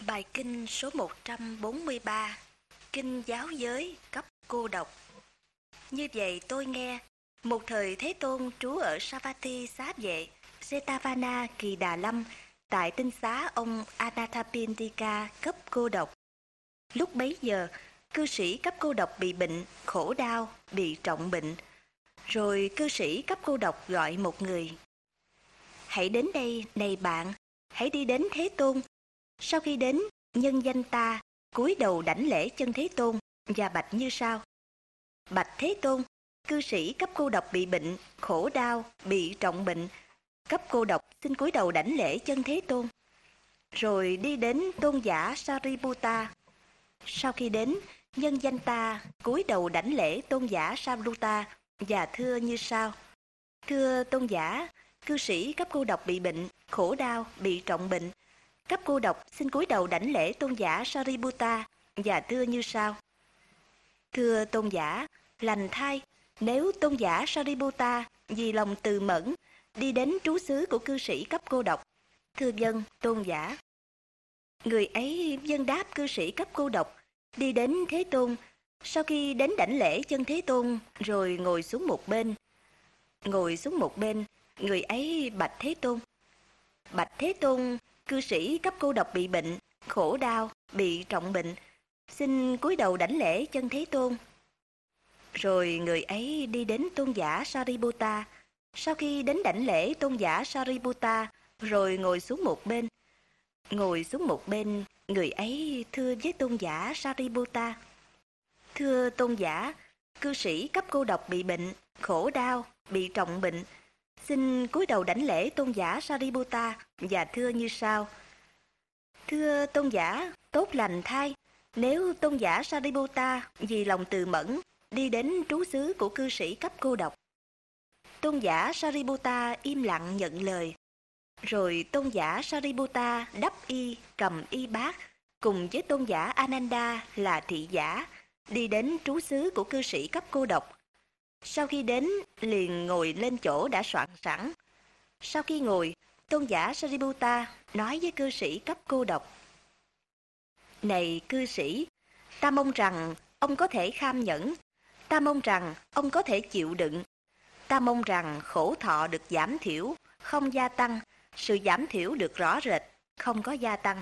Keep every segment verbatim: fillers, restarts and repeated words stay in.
Bài kinh số một trăm bốn mươi ba, Kinh giáo giới cấp cô độc. Như vậy tôi nghe, một thời Thế Tôn trú ở Savatthi Xá Vệ, Jetavana Kỳ Đà Lâm, tại tinh xá ông Anathapindika cấp cô độc. Lúc bấy giờ, cư sĩ cấp cô độc bị bệnh, khổ đau, bị trọng bệnh. Rồi cư sĩ cấp cô độc gọi một người. Hãy đến đây, này bạn, hãy đi đến Thế Tôn. Sau khi đến, nhân danh ta cúi đầu đảnh lễ chân Thế Tôn và bạch như sau: Bạch Thế Tôn, cư sĩ cấp cô độc bị bệnh, khổ đau, bị trọng bệnh. Cấp cô độc xin cúi đầu đảnh lễ chân Thế Tôn. Rồi đi đến tôn giả Sariputta. Sau khi đến, nhân danh ta cúi đầu đảnh lễ tôn giả Sariputta và thưa như sau: Thưa tôn giả, cư sĩ cấp cô độc bị bệnh, khổ đau, bị trọng bệnh. Cấp cô độc xin cúi đầu đảnh lễ tôn giả Sariputta và thưa như sau: Thưa tôn giả, lành thay, nếu tôn giả Sariputta vì lòng từ mẫn đi đến trú xứ của cư sĩ cấp cô độc. Thưa vâng, tôn giả. Người ấy vâng đáp cư sĩ cấp cô độc, đi đến Thế Tôn. Sau khi đến đảnh lễ chân Thế Tôn, rồi ngồi xuống một bên. Ngồi xuống một bên, người ấy bạch Thế Tôn: Bạch Thế Tôn, cư sĩ cấp cô độc bị bệnh, khổ đau, bị trọng bệnh. Xin cúi đầu đảnh lễ chân Thế Tôn. Rồi người ấy đi đến tôn giả Sariputta. Sau khi đến đảnh lễ tôn giả Sariputta, rồi ngồi xuống một bên. Ngồi xuống một bên, người ấy thưa với tôn giả Sariputta: Thưa tôn giả, cư sĩ cấp cô độc bị bệnh, khổ đau, bị trọng bệnh. Xin cúi đầu đảnh lễ tôn giả Sariputta và thưa như sau: Thưa tôn giả, tốt lành thay, nếu tôn giả Sariputta vì lòng từ mẫn đi đến trú xứ của cư sĩ cấp cô độc. Tôn giả Sariputta im lặng nhận lời. Rồi tôn giả Sariputta đắp y, cầm y bát, cùng với tôn giả Ananda là thị giả, đi đến trú xứ của cư sĩ cấp cô độc. Sau khi đến, liền ngồi lên chỗ đã soạn sẵn. Sau khi ngồi, tôn giả Sariputta nói với cư sĩ cấp cô độc: Này cư sĩ, ta mong rằng ông có thể kham nhẫn. Ta mong rằng ông có thể chịu đựng. Ta mong rằng khổ thọ được giảm thiểu, không gia tăng, sự giảm thiểu được rõ rệt, không có gia tăng.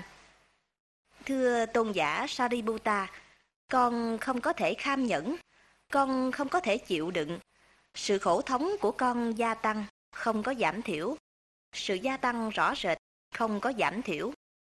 Thưa tôn giả Sariputta, con không có thể kham nhẫn, con không có thể chịu đựng. Sự khổ thống của con gia tăng, không có giảm thiểu. Sự gia tăng rõ rệt, không có giảm thiểu.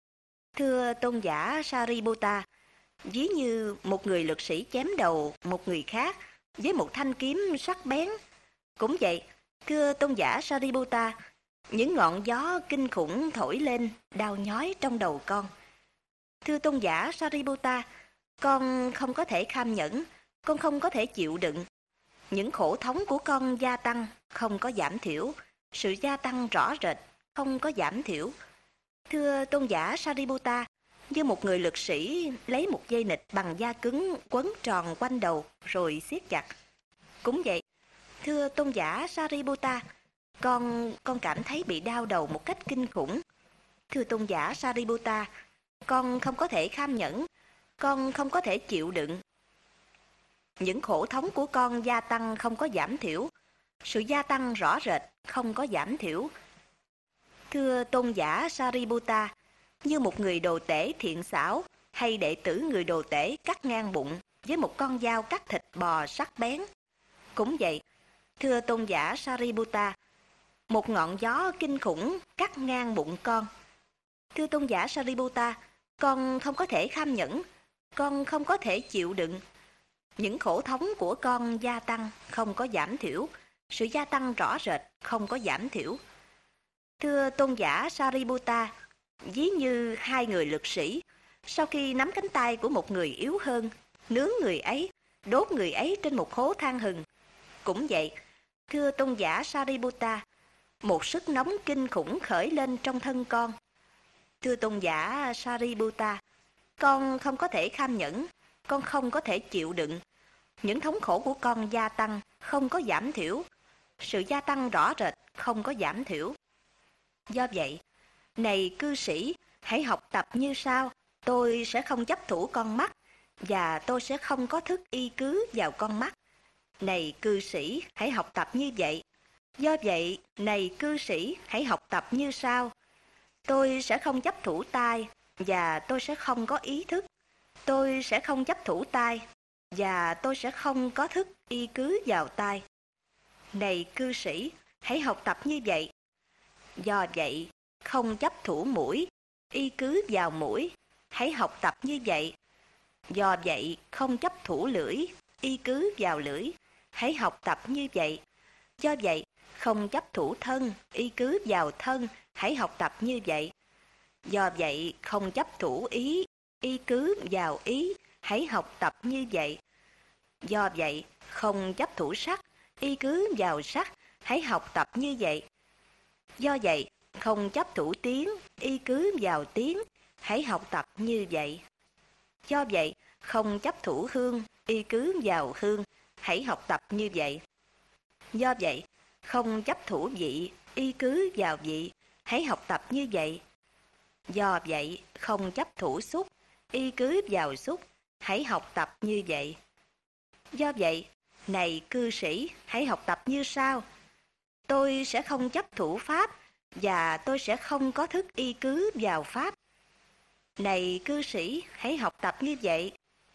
Thưa tôn giả Sariputta, ví như một người lực sĩ chém đầu một người khác với một thanh kiếm sắc bén. Cũng vậy, thưa tôn giả Sariputta, những ngọn gió kinh khủng thổi lên, đau nhói trong đầu con. Thưa tôn giả Sariputta, con không có thể kham nhẫn, con không có thể chịu đựng. Những khổ thống của con gia tăng, không có giảm thiểu. Sự gia tăng rõ rệt, không có giảm thiểu. Thưa tôn giả Sariputta, như một người lực sĩ lấy một dây nịt bằng da cứng quấn tròn quanh đầu rồi siết chặt. Cũng vậy, thưa tôn giả Sariputta, con con cảm thấy bị đau đầu một cách kinh khủng. Thưa tôn giả Sariputta, con không có thể kham nhẫn, con không có thể chịu đựng. Những khổ thống của con gia tăng không có giảm thiểu. Sự gia tăng rõ rệt, không có giảm thiểu. Thưa tôn giả Sariputta, như một người đồ tể thiện xảo hay đệ tử người đồ tể cắt ngang bụng với một con dao cắt thịt bò sắc bén. Cũng vậy, thưa tôn giả Sariputta, một ngọn gió kinh khủng cắt ngang bụng con. Thưa tôn giả Sariputta, con không có thể kham nhẫn, con không có thể chịu đựng. Những khổ thống của con gia tăng, không có giảm thiểu. Sự gia tăng rõ rệt, không có giảm thiểu. Thưa tôn giả Sariputta, ví như hai người lực sĩ, sau khi nắm cánh tay của một người yếu hơn, nướng người ấy, đốt người ấy trên một hố than hừng. Cũng vậy, thưa tôn giả Sariputta, một sức nóng kinh khủng khởi lên trong thân con. Thưa tôn giả Sariputta, con không có thể kham nhẫn, con không có thể chịu đựng. Những thống khổ của con gia tăng, không có giảm thiểu. Sự gia tăng rõ rệt, không có giảm thiểu. Do vậy, này cư sĩ, hãy học tập như sau, tôi sẽ không chấp thủ con mắt, và tôi sẽ không có thức y cứ vào con mắt. Này cư sĩ, hãy học tập như vậy. Do vậy, này cư sĩ, hãy học tập như sau. Tôi sẽ không chấp thủ tai, và tôi sẽ không có ý thức. Tôi sẽ không chấp thủ tai, và tôi sẽ không có thức y cứ vào tai. Này cư sĩ, hãy học tập như vậy. Do vậy, không chấp thủ mũi, y cứ vào mũi. Hãy học tập như vậy. Do vậy, không chấp thủ lưỡi, y cứ vào lưỡi. Hãy học tập như vậy. Do vậy, không chấp thủ thân, y cứ vào thân. Hãy học tập như vậy. Do vậy, không chấp thủ ý, y cứ vào ý. Hãy học tập như vậy. Do vậy, không chấp thủ sắc, y cứ vào sắc. Hãy học tập như vậy. Do vậy, không chấp thủ tiếng, y cứ vào tiếng. Hãy học tập như vậy. Do vậy, không chấp thủ hương, y cứ vào hương. Hãy học tập như vậy. Do vậy, không chấp thủ vị, y cứ vào vị. Hãy học tập như vậy. Do vậy, không chấp thủ xúc, y cứ vào xúc. Hãy học tập như vậy. Do vậy, này cư sĩ, hãy học tập như sau. Tôi sẽ không chấp thủ pháp, và tôi sẽ không có thức y cứ vào pháp. Này cư sĩ, hãy học tập như vậy.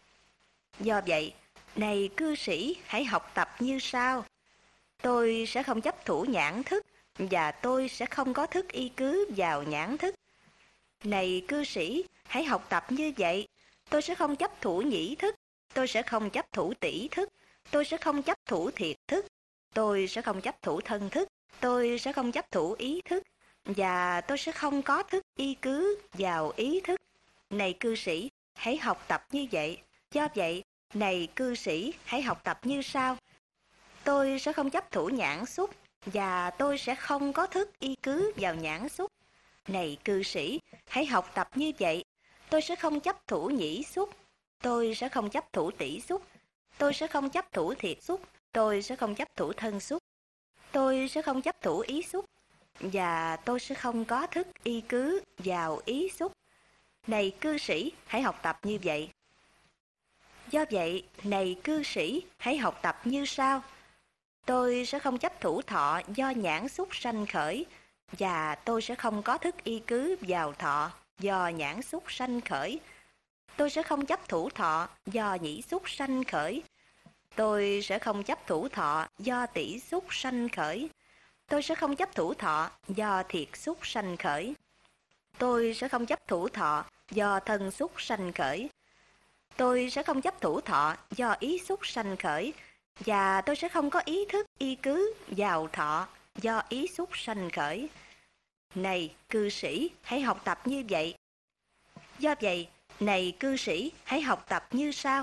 Do vậy, này cư sĩ, hãy học tập như sau. Tôi sẽ không chấp thủ nhãn thức, và tôi sẽ không có thức y cứ vào nhãn thức. Này cư sĩ, hãy học tập như vậy. Tôi sẽ không chấp thủ nhĩ thức, tôi sẽ không chấp thủ tỷ thức, tôi sẽ không chấp thủ thiệt thức, tôi sẽ không chấp thủ thân thức, tôi sẽ không chấp thủ ý thức, và tôi sẽ không có thức y cứ vào ý thức. Này cư sĩ, hãy học tập như vậy. Do vậy, này cư sĩ, hãy học tập như sau. Tôi sẽ không chấp thủ nhãn xúc, và tôi sẽ không có thức y cứ vào nhãn xúc. Này cư sĩ, hãy học tập như vậy. Tôi sẽ không chấp thủ nhĩ xúc, tôi sẽ không chấp thủ tỷ xúc, tôi sẽ không chấp thủ thiệt xúc, tôi sẽ không chấp thủ thân xúc, tôi sẽ không chấp thủ ý xúc, và tôi sẽ không có thức y cứ vào ý xúc. Này cư sĩ, hãy học tập như vậy. Do vậy, này cư sĩ, hãy học tập như sau. Tôi sẽ không chấp thủ thọ do nhãn xúc sanh khởi, và tôi sẽ không có thức y cứ vào thọ do nhãn xúc sanh khởi. Tôi sẽ không chấp thủ thọ do nhĩ xúc sanh khởi. Tôi sẽ không chấp thủ thọ do tỷ xúc sanh khởi. Tôi sẽ không chấp thủ thọ do thiệt xúc sanh khởi. Tôi sẽ không chấp thủ thọ do thân xúc sanh khởi. Tôi sẽ không chấp thủ thọ do ý xúc sanh khởi. Và tôi sẽ không có ý thức y cứ vào thọ do ý xúc sanh khởi. Này cư sĩ, hãy học tập như vậy. Do vậy, này cư sĩ, hãy học tập như sau.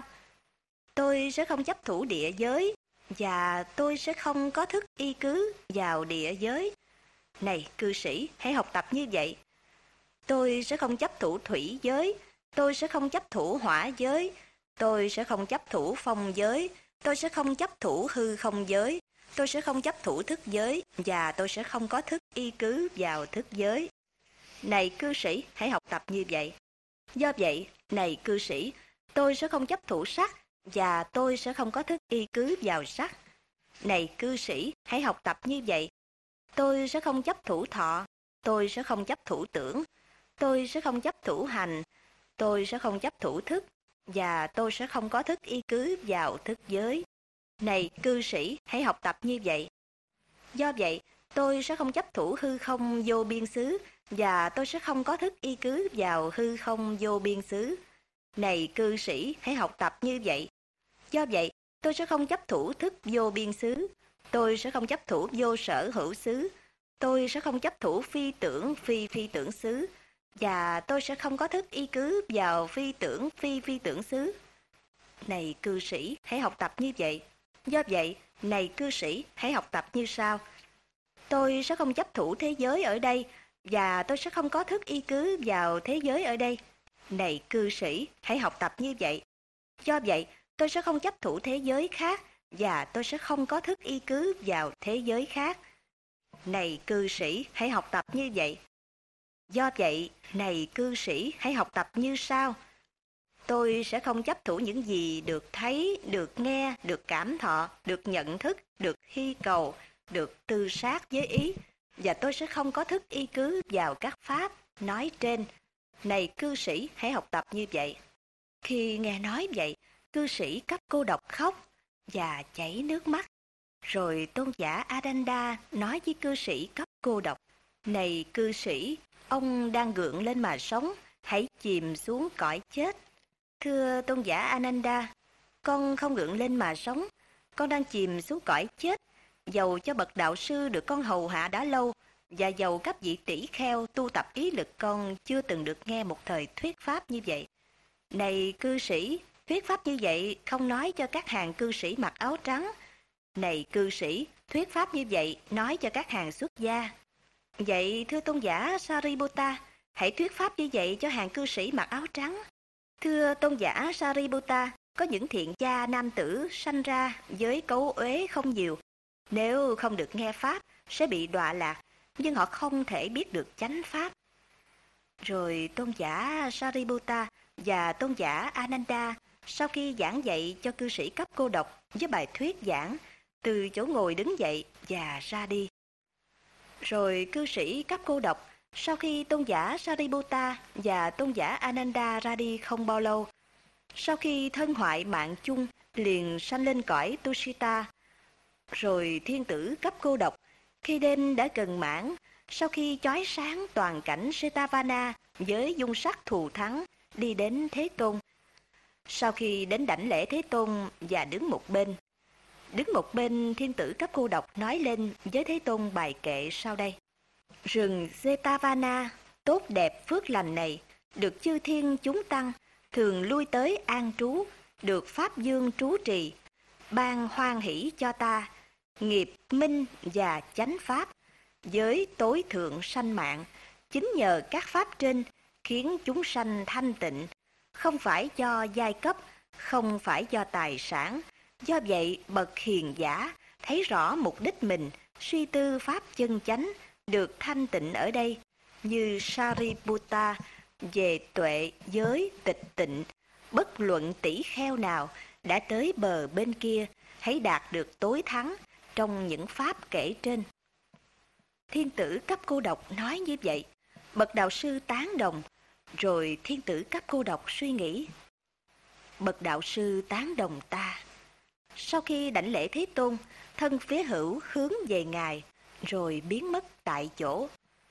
Tôi sẽ không chấp thủ địa giới, và tôi sẽ không có thức y cứ vào địa giới. Này cư sĩ, hãy học tập như vậy. Tôi sẽ không chấp thủ thủy giới, tôi sẽ không chấp thủ hỏa giới, tôi sẽ không chấp thủ phong giới, tôi sẽ không chấp thủ hư không giới, tôi sẽ không chấp thủ thức giới, và tôi sẽ không có thức y cứ vào thức giới. Này cư sĩ, hãy học tập như vậy. Do vậy, này cư sĩ, tôi sẽ không chấp thủ sắc, và tôi sẽ không có thức y cứ vào sắc. Này cư sĩ, hãy học tập như vậy. Tôi sẽ không chấp thủ thọ, tôi sẽ không chấp thủ tưởng, tôi sẽ không chấp thủ hành, tôi sẽ không chấp thủ thức, và tôi sẽ không có thức y cứ vào thức giới. Này cư sĩ, hãy học tập như vậy. Do vậy, tôi sẽ không chấp thủ hư không vô biên xứ, và tôi sẽ không có thức y cứ vào hư không vô biên xứ. Này cư sĩ, hãy học tập như vậy. Do vậy, tôi sẽ không chấp thủ thức vô biên xứ, tôi sẽ không chấp thủ vô sở hữu xứ, tôi sẽ không chấp thủ phi tưởng phi phi tưởng xứ, và tôi sẽ không có thức y cứ vào phi tưởng phi phi tưởng xứ. Này cư sĩ, hãy học tập như vậy. Do vậy, này cư sĩ, hãy học tập như sau. Tôi sẽ không chấp thủ thế giới ở đây, và tôi sẽ không có thức y cứ vào thế giới ở đây. Này cư sĩ, hãy học tập như vậy. Do vậy, tôi sẽ không chấp thủ thế giới khác, và tôi sẽ không có thức y cứ vào thế giới khác. Này cư sĩ, hãy học tập như vậy. Do vậy, này cư sĩ, hãy học tập như sau. Tôi sẽ không chấp thủ những gì được thấy, được nghe, được cảm thọ, được nhận thức, được hy cầu, được tư sát với ý, và tôi sẽ không có thức y cứ vào các pháp nói trên. Này cư sĩ, hãy học tập như vậy. Khi nghe nói vậy, cư sĩ cấp cô độc khóc và chảy nước mắt. Rồi tôn giả Adanda nói với cư sĩ cấp cô độc: Này cư sĩ, ông đang gượng lên mà sống, hãy chìm xuống cõi chết. Thưa tôn giả Ananda, con không gượng lên mà sống, con đang chìm xuống cõi chết. Dầu cho bậc đạo sư được con hầu hạ đã lâu, và dầu các vị tỷ kheo tu tập ý lực, con chưa từng được nghe một thời thuyết pháp như vậy. Này cư sĩ, thuyết pháp như vậy không nói cho các hàng cư sĩ mặc áo trắng. Này cư sĩ, thuyết pháp như vậy nói cho các hàng xuất gia. Vậy thưa tôn giả Sariputta, hãy thuyết pháp như vậy cho hàng cư sĩ mặc áo trắng. Thưa tôn giả Sariputta, có những thiện gia nam tử sanh ra với cấu uế không nhiều. Nếu không được nghe pháp, sẽ bị đọa lạc, nhưng họ không thể biết được chánh pháp. Rồi tôn giả Sariputta và tôn giả Ananda sau khi giảng dạy cho cư sĩ cấp cô độc với bài thuyết giảng, từ chỗ ngồi đứng dậy và ra đi. Rồi cư sĩ cấp cô độc sau khi tôn giả Sariputta và tôn giả Ananda ra đi không bao lâu, sau khi thân hoại mạng chung, liền sanh lên cõi Tushita. Rồi thiên tử cấp cô độc khi đêm đã gần mãn, sau khi chói sáng toàn cảnh Jetavana với dung sắc thù thắng, đi đến Thế Tôn. Sau khi đến đảnh lễ Thế Tôn và đứng một bên, đứng một bên thiên tử cấp cô độc nói lên với Thế Tôn bài kệ sau đây: Rừng Jetavana tốt đẹp phước lành này, được chư thiên chúng tăng thường lui tới an trú, được pháp dương trú trì, ban hoan hỷ cho ta nghiệp minh và chánh pháp, giới tối thượng sanh mạng. Chính nhờ các pháp trên khiến chúng sanh thanh tịnh, không phải do giai cấp, không phải do tài sản. Do vậy bậc hiền giả thấy rõ mục đích mình, suy tư pháp chân chánh, được thanh tịnh ở đây, như Sariputta về tuệ giới tịch tịnh. Bất luận tỷ kheo nào đã tới bờ bên kia, hãy đạt được tối thắng trong những pháp kể trên. Thiên tử cấp cô độc nói như vậy, bậc đạo sư tán đồng. Rồi thiên tử cấp cô độc suy nghĩ: Bậc đạo sư tán đồng ta. Sau khi đảnh lễ Thế Tôn, thân phía hữu hướng về ngài, rồi biến mất tại chỗ.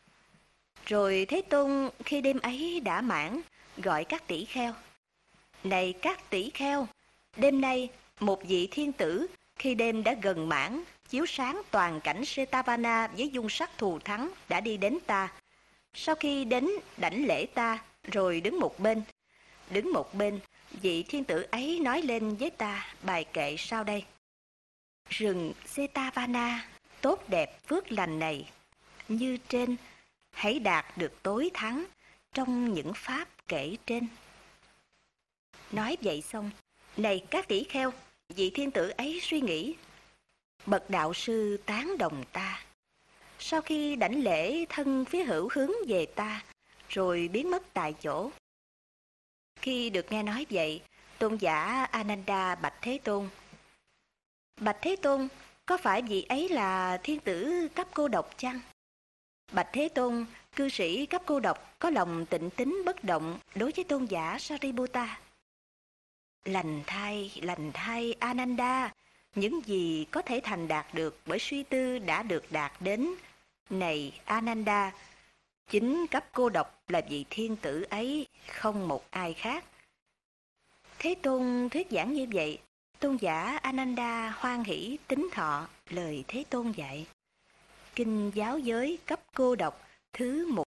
Rồi Thế Tôn khi đêm ấy đã mãn, gọi các tỷ kheo: Này các tỷ kheo, đêm nay một vị thiên tử khi đêm đã gần mãn, chiếu sáng toàn cảnh Jetavana với dung sắc thù thắng, đã đi đến ta. Sau khi đến đảnh lễ ta, rồi đứng một bên, đứng một bên, vị thiên tử ấy nói lên với ta bài kệ sau đây: Rừng Jetavana tốt đẹp phước lành này, như trên, hãy đạt được tối thắng trong những pháp kể trên. Nói vậy xong, này các tỷ kheo, vị thiên tử ấy suy nghĩ: Bậc đạo sư tán đồng ta. Sau khi đảnh lễ, thân phía hữu hướng về ta, rồi biến mất tại chỗ. Khi được nghe nói vậy, tôn giả Ananda bạch Thế Tôn: Bạch Thế Tôn, có phải vị ấy là thiên tử cấp cô độc chăng? Bạch Thế Tôn, cư sĩ cấp cô độc có lòng tịnh tín bất động đối với tôn giả Sariputta. Lành thay, lành thay Ananda, những gì có thể thành đạt được bởi suy tư đã được đạt đến. Này Ananda, chính cấp cô độc là vị thiên tử ấy, không một ai khác. Thế Tôn thuyết giảng như vậy, tôn giả Ananda hoan hỷ tín thọ lời Thế Tôn dạy. Kinh giáo giới cấp cô độc thứ một